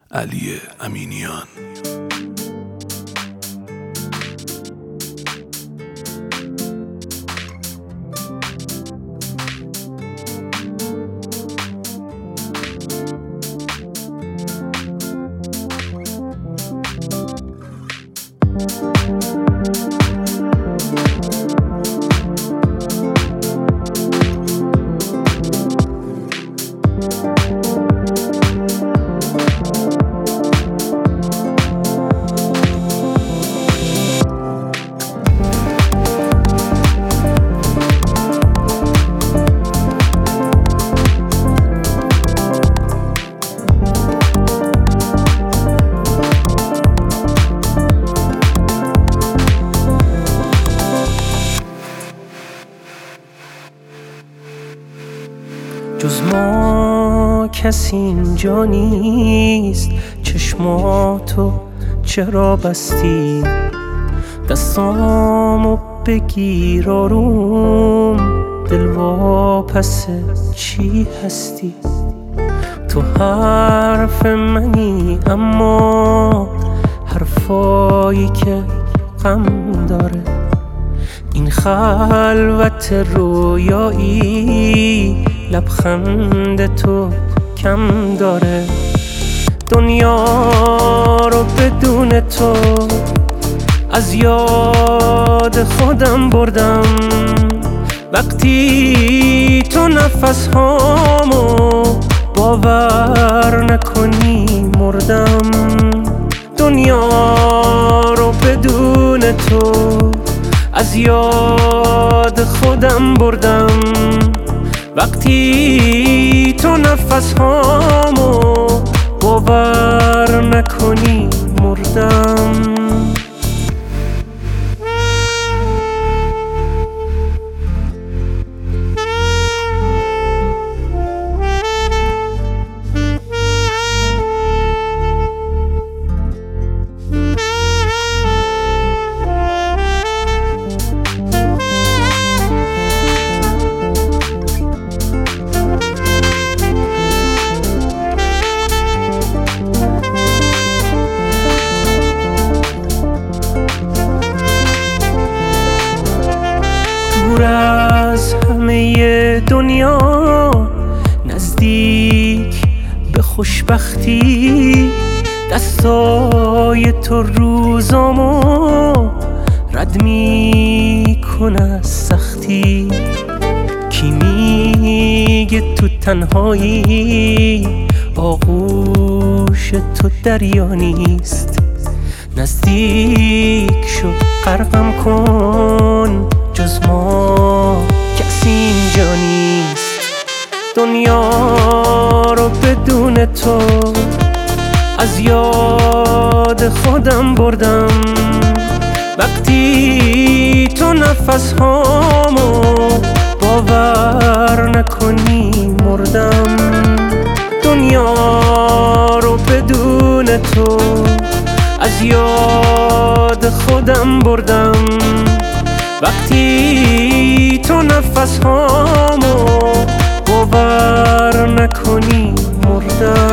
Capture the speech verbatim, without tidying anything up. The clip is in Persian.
علی امینیان. جز ما کسی اینجا نیست، چشماتو چرا بستی؟ دستامو بگیر آروم، دل واپس چی هستی؟ تو حرف منی اما حرفایی که غم داره. این خلوت رویایی لبخند تو کم داره. دنیا رو بدون تو از یاد خودم بردم. وقتی تو نفس هامو باور نکنی مردم. دنیا رو بدون تو از یاد خودم بردم. وقتی تو نفس هامو باور نکنی مردم. دور از همه دنیا نزدیک به خوشبختی، دستای تو روزامو رد میکنه از سختی. کی میگه تو تنهایی آغوش تو دریا نیست؟ نزدیک شو غرقم کن، جز ما کسی اینجا نیست. دنیا رو بدون تو از یاد خودم بردم. وقتی تو نفس هامو باور نکنی مردم. دنیا رو بدون تو از یاد خودم بردم. وقتی تو نفس هامو باور نکنی مردم.